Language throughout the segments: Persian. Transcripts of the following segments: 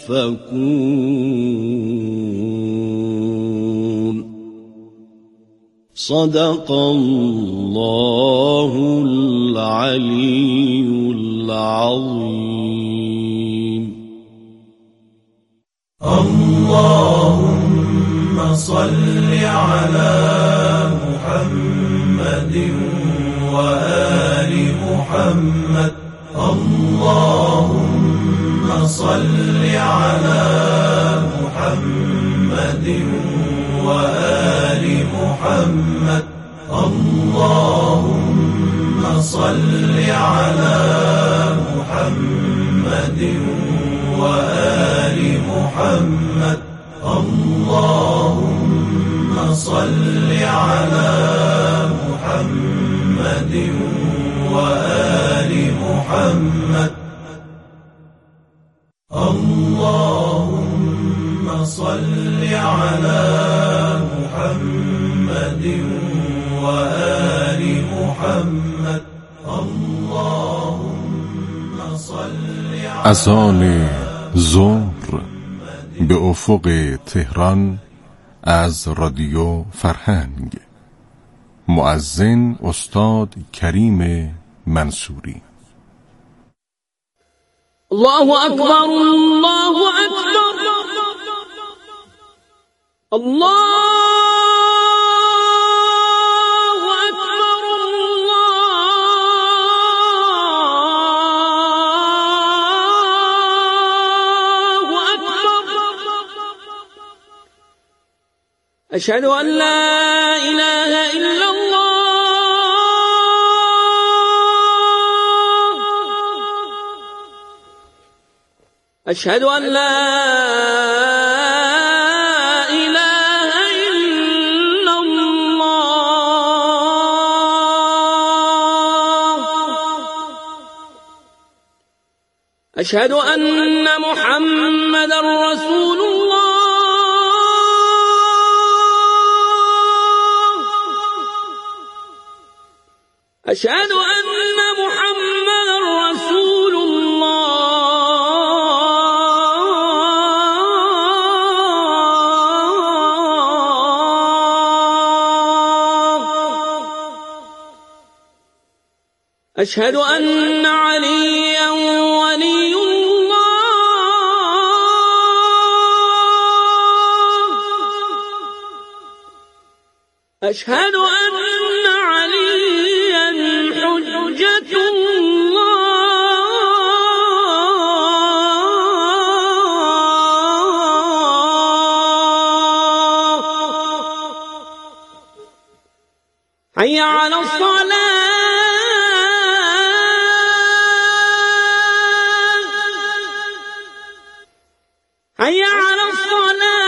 يؤفكون. صدق الله العلي العظيم. اللهم صل على محمد وآل محمد. اللهم صل على محمد وآل محمد. اللهم صل على محمد وآل محمد. اللهم صل على محمد وآل محمد. اللهم صل على محمد وآل محمد. اللهم صل اذان ظهر به افق تهران از رادیو فرهنگ. مؤذن استاد کریم منصوری. الله أكبر الله أكبر الله أكبر الله أكبر. أشهد أن لا إله إلا الله. أشهد أن لا إله إلا الله. أشهد أن محمدا رسول الله. أشهد أن محمدا رسول الله. أشهد أن عليا ولي الله. أشهد أن عليا حجة الله. حي على الصلاة. حي على الصلاة.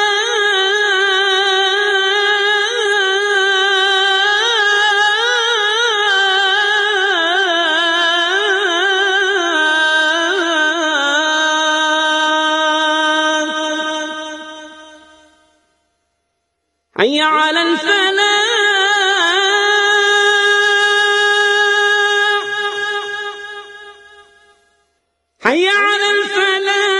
حي على الفلاح. حي على الفلاح.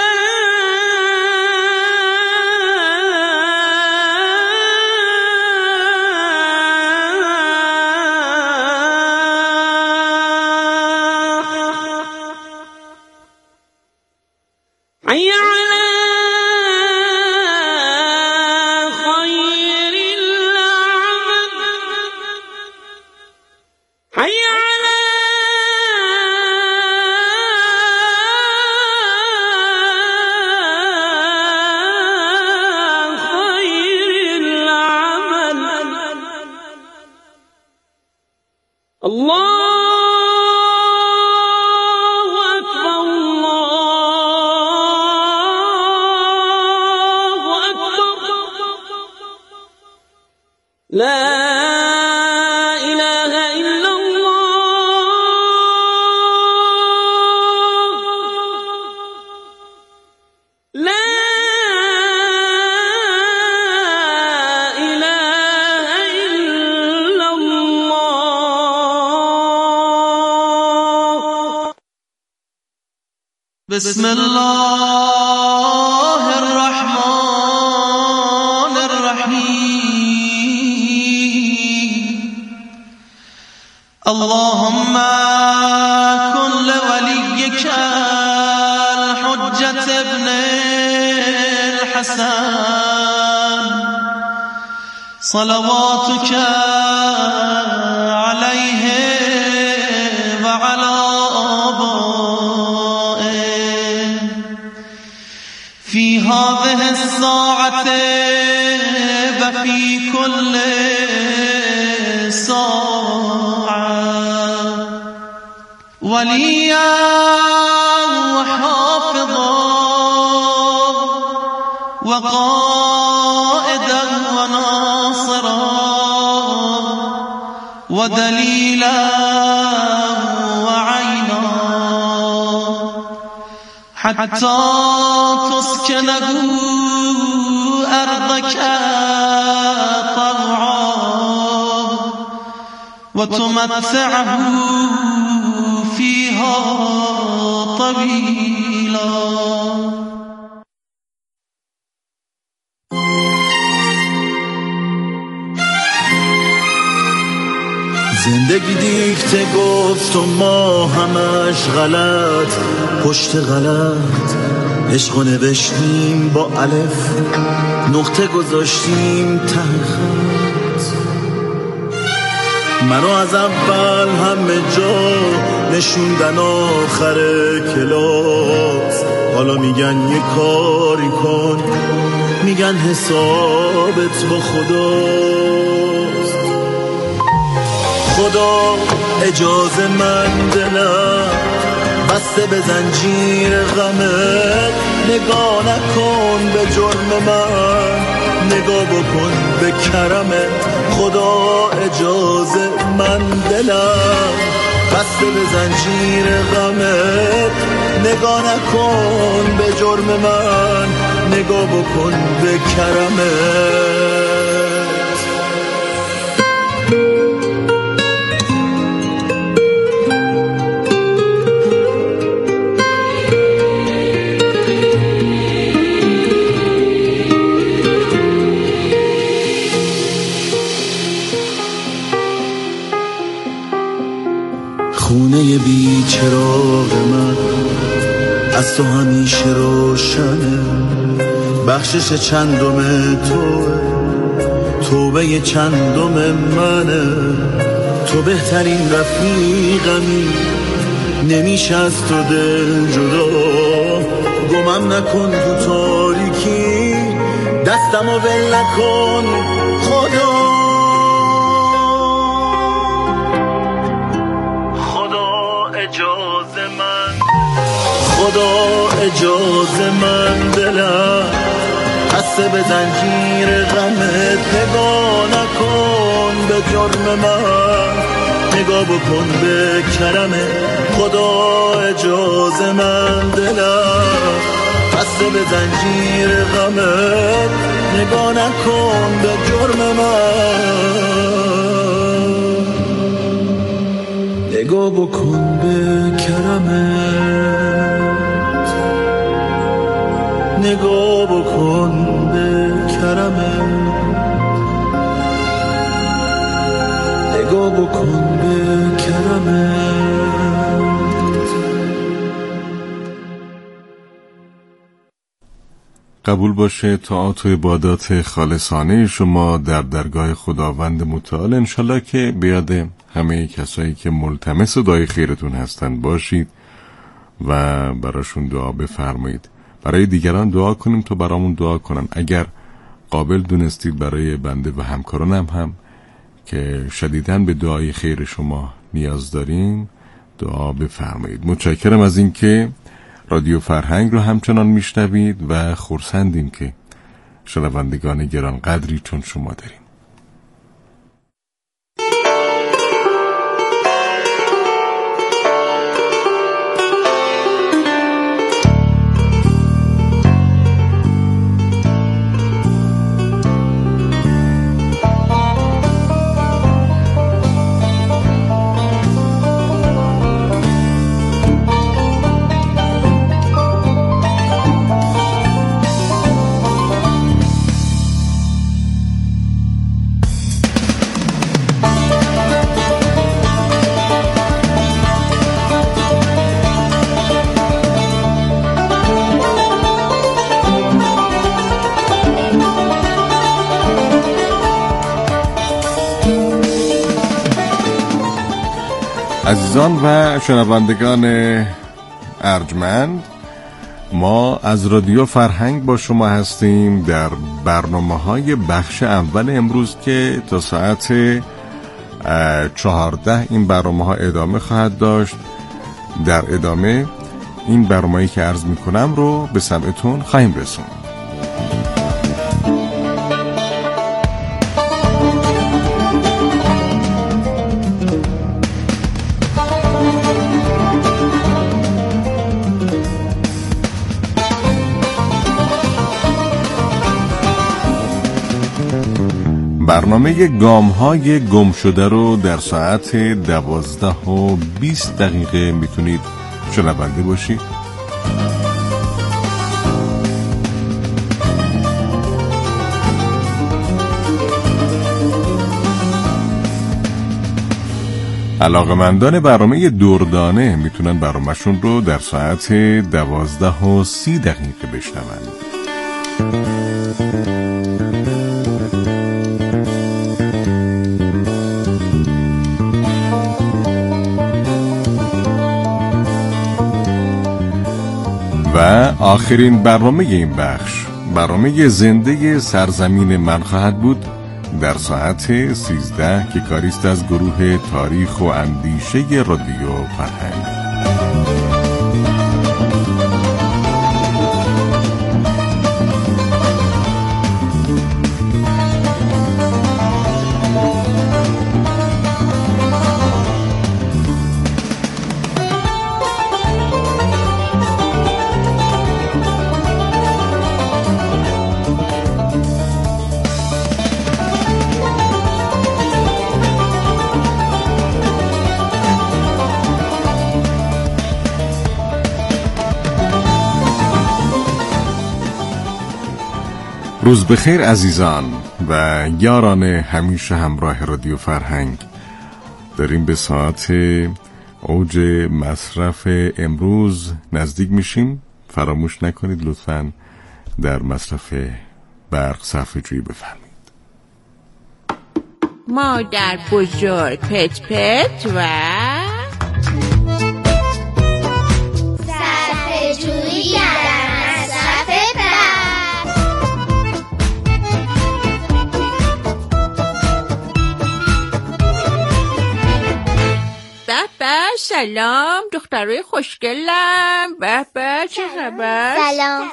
حي على خير الأعمال. حي على خير العمل. الله أكبر الله أكبر. لا إله إلا الله. لا إله إلا الله. بسم الله بهجت ابن الحسن صلواتك عليه وعلى آبائه في هذه الساعة وفي كل ساعة وليا وحافظا وقائدا وناصرا ودليلا وعينا حتى تسكنه أرضك طوعا وتمتعه فيها طويلا. زندگی دیکته گفت و ما همش غلط پشت غلط عشقو نوشتیم با الف نقطه گذاشتیم ته خط منو از اول همه جا نشوندن آخر کلاس حالا میگن یه کاری کن میگن حسابت با خداست خدا اجازه من دلم بسته به زنجیر غمت نگاه نکن به جرم من نگاه بکن به کرمت خدا اجازه من دلم بسته به زنجیر غمت نگاه نکن به جرم من نگاه بکن به کرمت خونه بی چراغ من از تو همیشه روشنه بخشش چندم توه توبه چندم منه تو بهترین رفیقمی نمیشه از تو دل جدا گمم نکن تو تاریکی دستمو ول نکن خدا خدا اجازه من دلم بسته به زنجیر غمت نگاه نکن به جرم من نگاه بکن به کرمت خدا اجازه من دلم بسته به زنجیر غمت نگاه نکن به جرم من نگاه بکن به کرمت نگاه بکن به کرمت نگاه بکن به کرمت. قبول باشه طاعات و عبادات خالصانه شما در درگاه خداوند متعال انشالله که بیاد همه کسایی که ملتمس دعای خیرتون هستند باشید و براشون دعا بفرمایید برای دیگران دعا کنیم تا برامون دعا کنن اگر قابل دونستید برای بنده و همکارانم هم که شدیداً به دعای خیر شما نیاز داریم دعا بفرمایید. متشکرم از این که رادیو فرهنگ رو همچنان میشنوید و خرسندیم که شنوندگان گران قدری چون شما داریم. عزیزان و شنوندگان ارجمند، ما از رادیو فرهنگ با شما هستیم در برنامه‌های بخش اول امروز که تا ساعت 14 این برنامه‌ها ادامه خواهد داشت. در ادامه این برنامه‌ای که عرض می‌کنم رو به سمعتون خواهیم رسوند. برنامه گام‌های گم شده رو در ساعت 12:20 میتونید شنونده باشید. علاقه‌مندان برنامه دردانه میتونن برنامه‌شون رو در ساعت 12:30 بشنوند. و آخرین برنامه این بخش، برنامه زنده سرزمین من خواهد بود در ساعت 13 که کاریست از گروه تاریخ و اندیشه رادیو فرهنگ. روز بخیر عزیزان و یاران همیشه همراه رادیو فرهنگ. داریم به ساعت اوج مصرف امروز نزدیک میشیم. فراموش نکنید لطفاً در مصرف برق صرفه‌جویی بفرمایید. مادر بزرگ پت پت و صرفه‌جویی در مصرف برق. به سلام دخترای خوشگلم. به چه خبر؟ سلام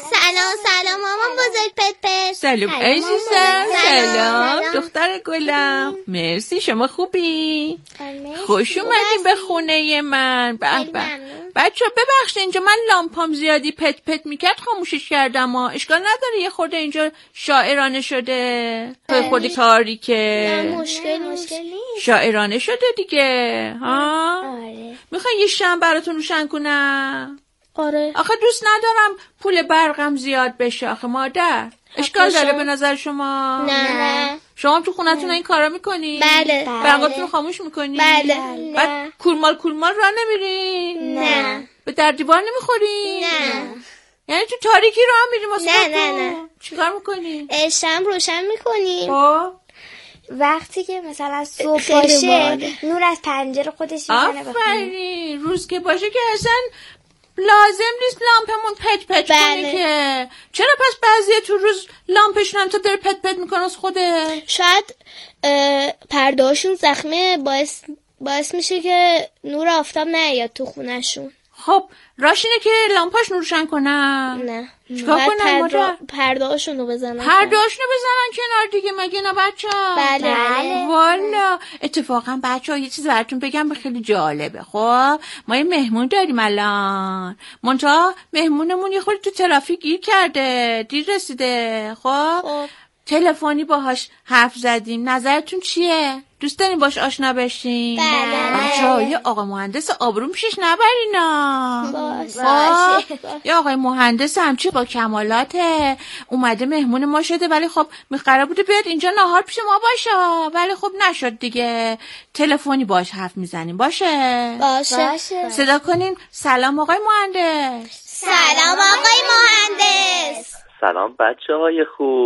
مامان بزرگ پت پت. سلام عزیزم. سلام دختر گلم. مرسی، شما خوبی؟ خوش اومدین به خونه من. به بچه ببخشید اینجا من لامپام زیادی پت پت میکرد خاموشش کردم. اشکال نداره، یه خورده اینجا شاعرانه شده، خورده تاریکه. مشکل نیست. شاعرانه شده دیگه ها. آره. میخوای یه شمع براتون روشن کنم؟ آره. آخه دوست ندارم پول برقم زیاد بشه آخه مادر. اشکال داره به نظر شما؟ نه. شما تو خونتون این کارا میکنی؟ بله. برقاتون خاموش میکنی؟ بله. بعد کورمال راه نمیری؟ نه. به در دیوار نمیخوری؟ نه. یعنی تو تاریکی راه میری واسه نه. چیکار میکنی؟ شمع روشن میکنی. خب وقتی که مثلا صبح باشه نور از پنجره خودش میزنه بخونه. آفرین. روز که باشه که اصلا لازم نیست لامپمون پت پت کنه که. چرا پس بعضیه تو روز لامپشون هم تا داره پت پت میکنه از خوده؟ شاید پردهاشون زخمه باعث میشه که نور آفتاب نیاد تو خونهشون. خب راش اینه که لامپاش روشن کنن؟ نه. چیکار کنن؟ پردهاشون رو بزنن. پردهاشون رو بزنن کنار دیگه، مگه نه بچه ها؟ بله. والا اتفاقا بچه ها یه چیز براتون بگم به خیلی جالبه. خب ما یه مهمون داریم الان، منتها مهمونمون یه خورده تو ترافیک گیر کرده، دیر رسیده. خب تلفنی باهاش حرف زدیم، نظرتون چیه؟ دوست دارین باش آشنا بشین؟ بله. بچه‌ها یه آقا مهندس آبروم پیشش نبرینا. باشه. یه آقای مهندس همچی با کمالاته، اومده مهمون ما شده، ولی خب قرار بوده بیاد اینجا نهار پیش ما باشه، ولی خب نشد دیگه. تلفنی باش حرف میزنیم. باشه. صدا کنین. سلام آقای مهندس. سلام آقای مهندس. سلام بچه‌های خوب.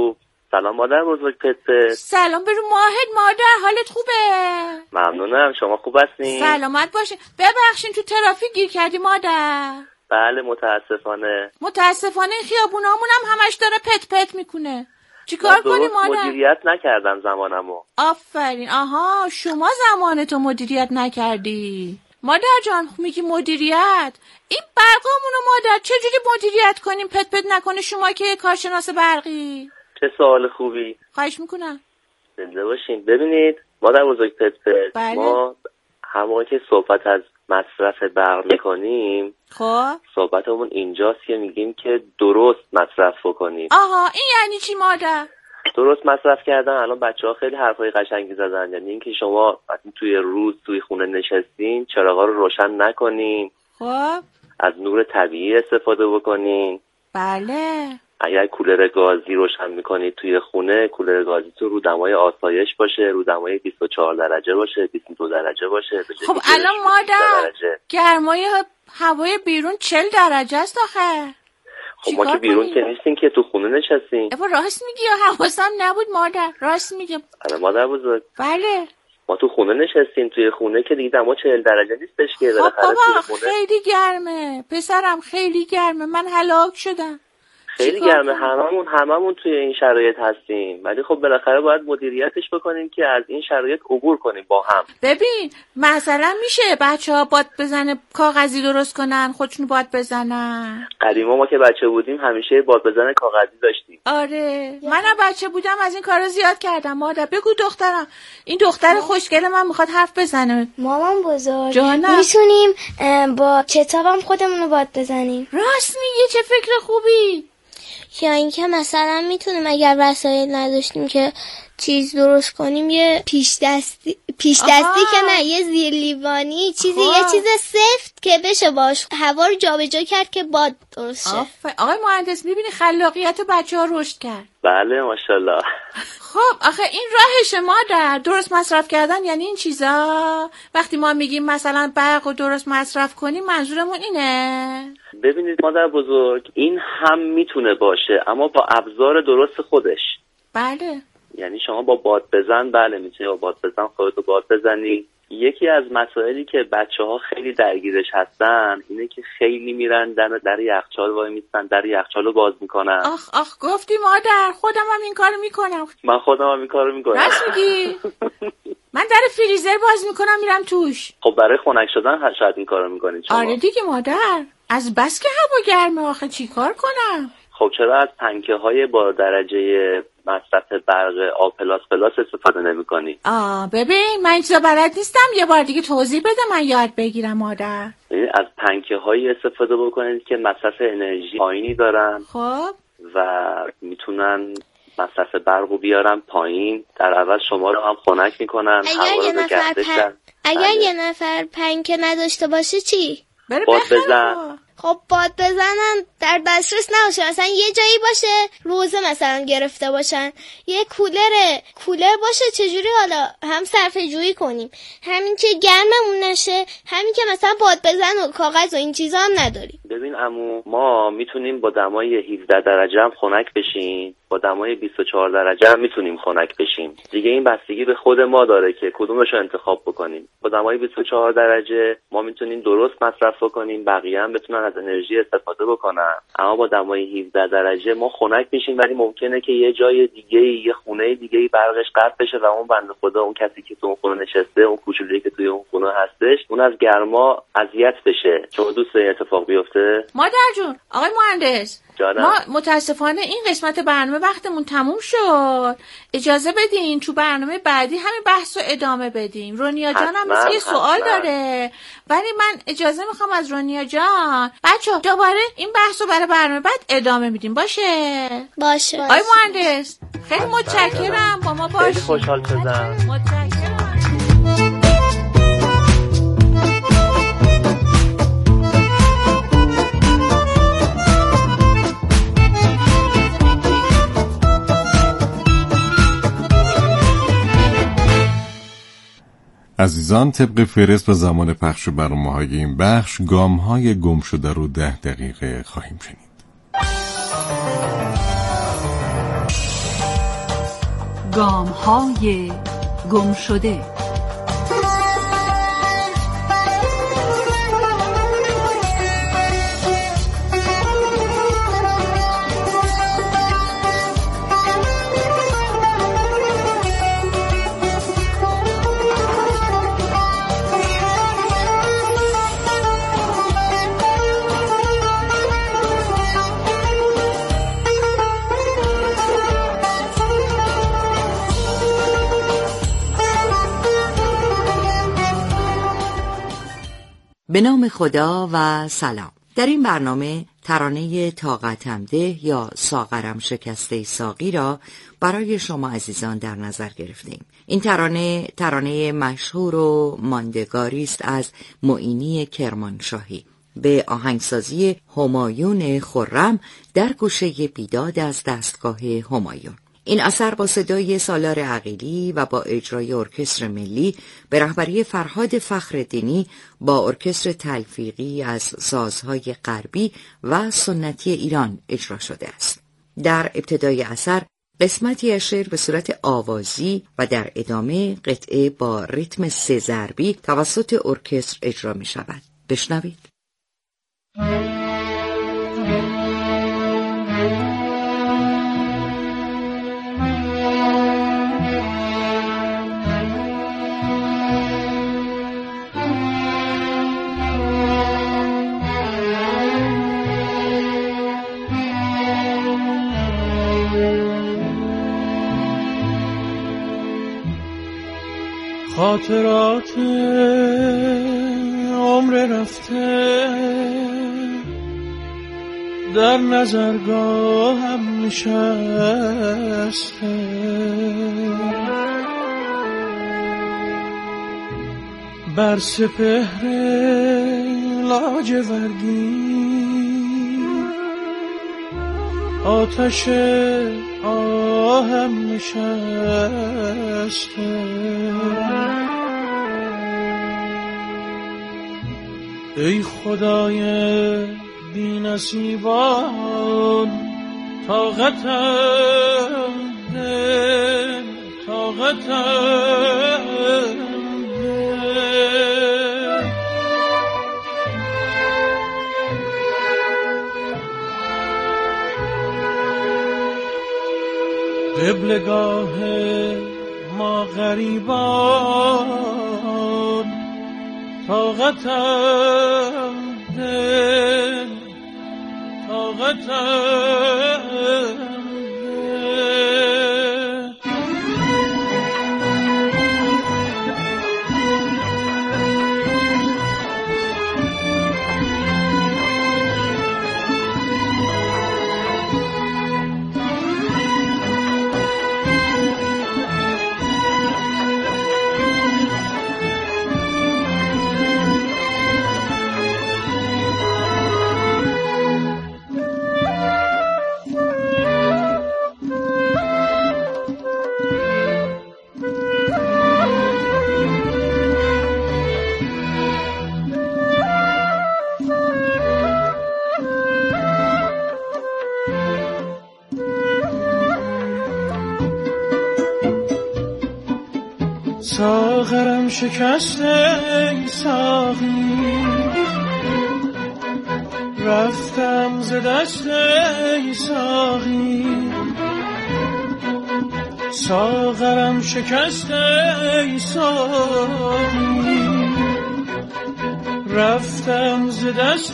سلام مادر بزرگ پت. سلام برو ماهد مادر، حالت خوبه؟ ممنونم، شما خوب هستین؟ سلامت باشین. ببخشین تو ترافیک گیر کردی مادر؟ بله متاسفانه این خیابونامون هم همش داره پت پت میکنه. چیکار کنی مادر؟ مدیریت نکردم زمانمو. آفرین. آها شما زمانتو مدیریت نکردی. مادر جان میگی مدیریت، این برقامونو مادر چجوری مدیریت کنیم پت پت نکنه؟ شما که کارشناس برقی. چه سوال خوبی. خواهش میکنم. زنده باشین. ببینید مادر بزرگ پت پت، بله. ما همون که صحبت از مصرف برق میکنیم، خب صحبتمون اینجاست که میگیم که درست مصرف بکنیم. آها این یعنی چی مادر؟ درست مصرف کردن. الان بچه‌ها خیلی حرفای قشنگی زدن، یعنی اینکه شما وقتی توی روز توی خونه نشستین چراغا رو روشن نکنین، خب از نور طبیعی استفاده بکنین. بله. اگر کولر گازی روشن میکنید توی خونه، کولر گازیتون رو دمای آسایش باشه، رو دمای 24 درجه باشه، 22 درجه باشه. خب الان مادر گرمای هوای بیرون 40 درجه است آخه. خب ما که بیرون که نیستیم که تو خونه نشستیم. راست میگی یا حواسم نبود مادر؟ راست میگم. آره مادر بزرگ. بله. ما تو خونه نشستیم، توی خونه که دیگه دما 40 درجه نیستش که بالاخره. خب بابا خیلی گرمه پسرم، خیلی گرمه، من هلاک شدم. خیلی گرمه، هممون توی این شرایط هستیم، ولی خب بالاخره باید مدیریتش بکنیم که از این شرایط عبور کنیم با هم. ببین مثلا میشه بچه‌ها باد بزنه کاغذی درست کنن، خودشون باد بزنن. قدیما ما که بچه بودیم همیشه باد بزنه کاغذی داشتیم. آره منم بچه بودم از این کارا زیاد کردم. مادر بگو دخترم، این دختر خوشگل من میخواد حرف بزنه. مامان بزرگ جانم. میتونیم با کتابم خودمون رو باد بزنیم. راست میگه، چه فکر خوبی. یا اینکه مثلا میتونیم اگر وسایل نداشتیم که چیز درست کنیم، یه پیش دستی که نه، یه زیر لیوانی چیزی، یه چیز سفت که بشه باش هوا رو جابجا کرد که باد درست شه. آقای مهندس میبینی خلاقیت بچه‌ها رشد کرد. بله ماشاءالله. خب آخه این راهشه مادر، درست مصرف کردن یعنی این چیزا. وقتی ما میگیم مثلا برق رو درست مصرف کنیم منظورمون اینه. ببینید مادر بزرگ، این هم میتونه باشه اما با ابزار درست خودش. بله. یعنی شما با باد بزن، بله میتونی با باد بزن خودتو باد بزنی. یکی از مسائلی که بچه‌ها خیلی درگیرش هستن اینه که خیلی میرن در یخچال وای میستن، در یخچال رو باز میکنن. آخ گفتی مادر، خودم هم این کارو میکنم. من خودم هم این کارو میکنم. راست میگی؟ من در فریزر باز میکنم میرم توش. خب برای خنک شدن شاید این کارو میکنید شما. آره دیگه مادر، از بس که هوا گرمه آخه چی کار کنم؟ خب چرا از پنکه های با درجه مصرف برق A++ استفاده نمی‌کنی؟ ببین من این چیزا بلد نیستم، یه بار دیگه توضیح بده من یاد بگیرم مادر. از پنکه هایی استفاده بکنید که مصرف انرژی پایینی دارن. خب و میتونن مصرف برق رو بیارن پایین، در عوض شما رو هم خنک میکنن. اگر یه نفر پنکه نداشته باشه چی؟ باد بزن. خب باد بزنن در دسترس نباشه، مثلا یه جایی باشه روزه مثلا گرفته باشن، یه کولر باشه. چجوری حالا هم صرفه جویی کنیم، همین که گرممون نشه، همین که مثلا باد بزن و کاغذ و این چیزا هم نداریم. ببین عمو، ما میتونیم با دمای 17 درجه هم خنک بشیم، با دمای 24 درجه هم میتونیم خنک بشیم. دیگه این بستگی به خود ما داره که کدومش رو انتخاب بکنیم. با دمای 24 درجه ما میتونیم درست مصرف بکنیم، بقیه هم بتونن از انرژی استفاده بکنن. اما با دمای 17 درجه ما خنک میشیم، ولی ممکنه که یه جای دیگه، یه خونه دیگه برقش قطع بشه و اون بنده خدا، اون کسی که تو اون خونه نشسته، اون کوچولویی که توی اون خونه هستش، اون از گرما اذیت بشه. شما دوست داری اتفاق بیفته؟ مادر جون، آقای مهندس، ما متاسفانه این قسمت برنامه وقتمون تموم شد. اجازه بدین تو برنامه بعدی همین بحث رو ادامه بدیم. رونیا جان هم مثل یه سوال داره، ولی من اجازه میخوام از رونیا جان. بچه‌ها دوباره این بحث رو برای برنامه بعد ادامه میدیم. باشه. آقای مهندس خیلی متشکرم، با ما باشید. خیلی خوشحال شدم. متشکرم. عزیزان، طبق فهرست و زمان پخش برنامه‌های این بخش، گام‌های گم شده رو 10 دقیقه خواهیم شنید. گام‌های گم شده. به نام خدا و سلام. در این برنامه ترانه طاقتم ده یا ساغرم شکسته ساقی را برای شما عزیزان در نظر گرفتیم. این ترانه مشهور و ماندگاری است از معینی کرمانشاهی به آهنگسازی همایون خرم در گوشه بیداد از دستگاه همایون. این اثر با صدای سالار عقیلی و با اجرای ارکستر ملی به رهبری فرهاد فخرالدینی با ارکستر تلفیقی از سازهای غربی و سنتی ایران اجرا شده است. در ابتدای اثر قسمتی از شعر به صورت آوازی و در ادامه قطعه با ریتم سه ضربی توسط ارکستر اجرا می شود. بشنوید. خاطرات عمر رفته در نظرگاهم نشسته، بر سپهر لاجوردی آتش آهم نشسته. ای خدای بی نصیبان طاقتم ده، طاقتم ده. قبلگاه ما غریبان طاقتم ده، طاقتم ده. ساغرم شکسته ساقی، رفتم ز دست ساقی. ساغرم شکسته ساقی، رفتم ز دست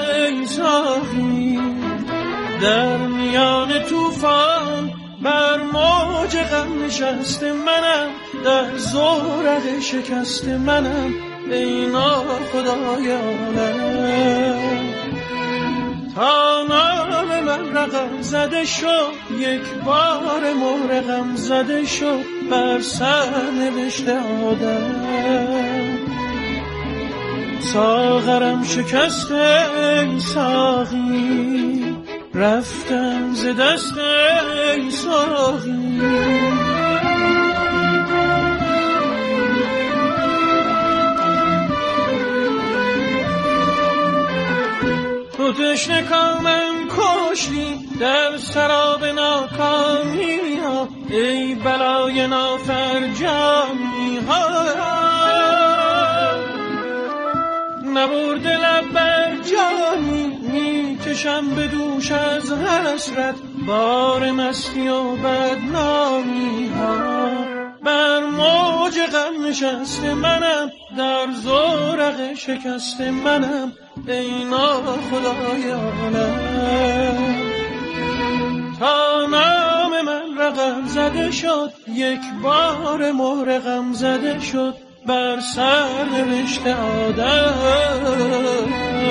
ساقی. در میان طوفان بر موج غم نشسته منم، در زورق شکست منم. ای ناخدای عالم تا نام من رقم زده شد، یک بار مهرقم زده شد بر سر نوشته آدم. ساغرم شکسته ساقی، رفتم ز دست ساقی. تو تشنه کامم کشتی در سراب ناکامی ها، ای بلای نافرجامی ها، نبرده لب بر جانی، میکشم به دوش از حسرت بار مستی و بدنامی ها. بر موج غم نشسته منم، در زورق شکسته منم، ای ناخدای عالم. تا نام من رقم زده شد، یک بار مهر غم زده شد بر سر نوشته آدم.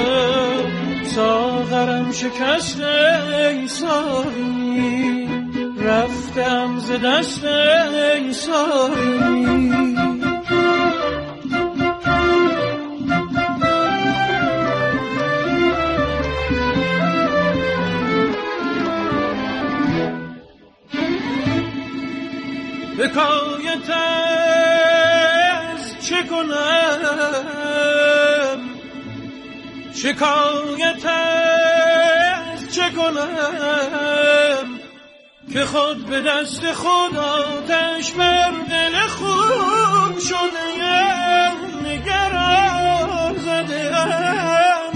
ساغرم شکسته ای ساقی، رفتم ز دست ای ساقی. حکایت از چه کنم، شکایت از چه کنم، که خود به دست خود آتش بر دل خود شده‌ام، نگران زده‌ام.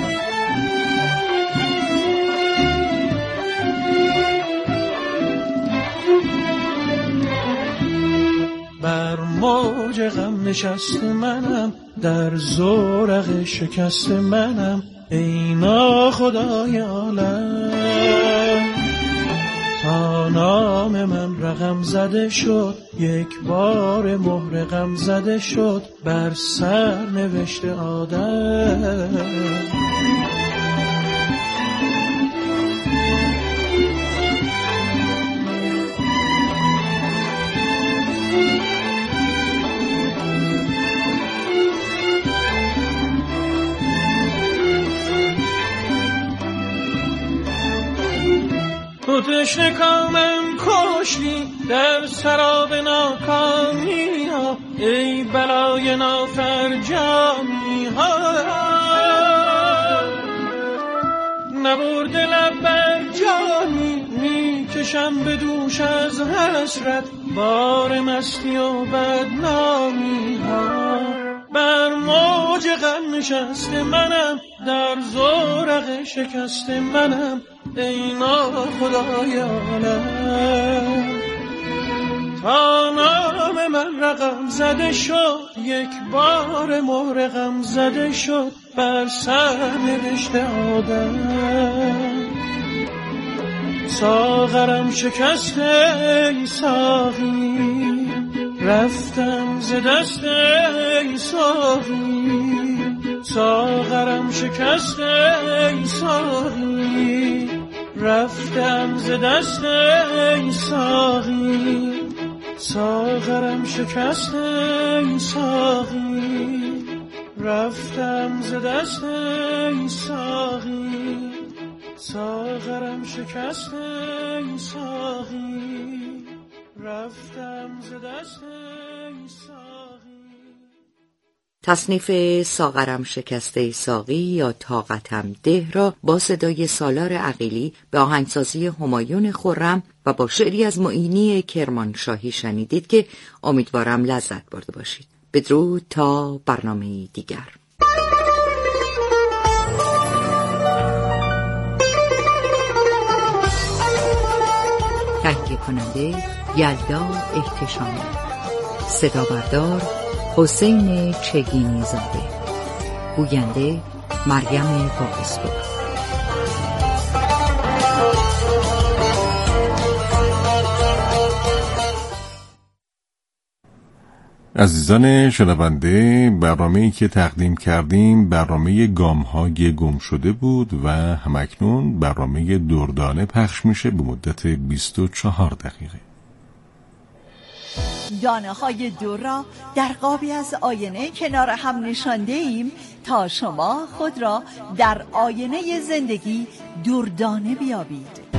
بر موج غم نشست منم، در زورق شکست منم، ای ناخدای عالم. تا نام من رقم زده شد، یک بار مهر غم زده شد بر سر نوشته آدم. تو تشنه کامم کشتی در سراب ناکامی ها، ای بلای نافرجامی ها. نبرده لب بر جانی، میکشم به دوش از حسرت بار مستی و بدنامی ها. بر موج غم نشسته منم، در زورق شکسته منم، ای ناخدای عالم. تا نام من رقم زده شد، یک بار مهر غم زده شد بر سر نوشته آدم. ساغرم شکسته ای ساقی، رفتم ز دست ای ساقی. ساغرم شکسته ای ساقی، رفتم ز دست ای ساقی. ساغرم شکسته ای ساقی، رفتم ز دست ای ساقی. ساغرم شکسته ای ساقی، رفتم ز دست ای ساقی. تصنیف ساغرم شکسته ساقی یا طاقتم ده را با صدای سالار عقیلی به آهنگسازی همایون خرم و با شعری از معینی کرمانشاهی شنیدید که امیدوارم لذت برده باشید. بدرود تا برنامه دیگر. تهیه کننده یلدا احتشامی، صدا بردار حسین چگینی زاده، گوینده مریم باقص‌پور. عزیزان شنونده، برنامه‌ای که تقدیم کردیم برنامه گام‌های گم شده بود و همکنون برنامه دردانه پخش میشه به مدت 24 دقیقه. دانه های دور را در قابی از آینه کنار هم نشانده ایم تا شما خود را در آینه زندگی دردانه بیابید.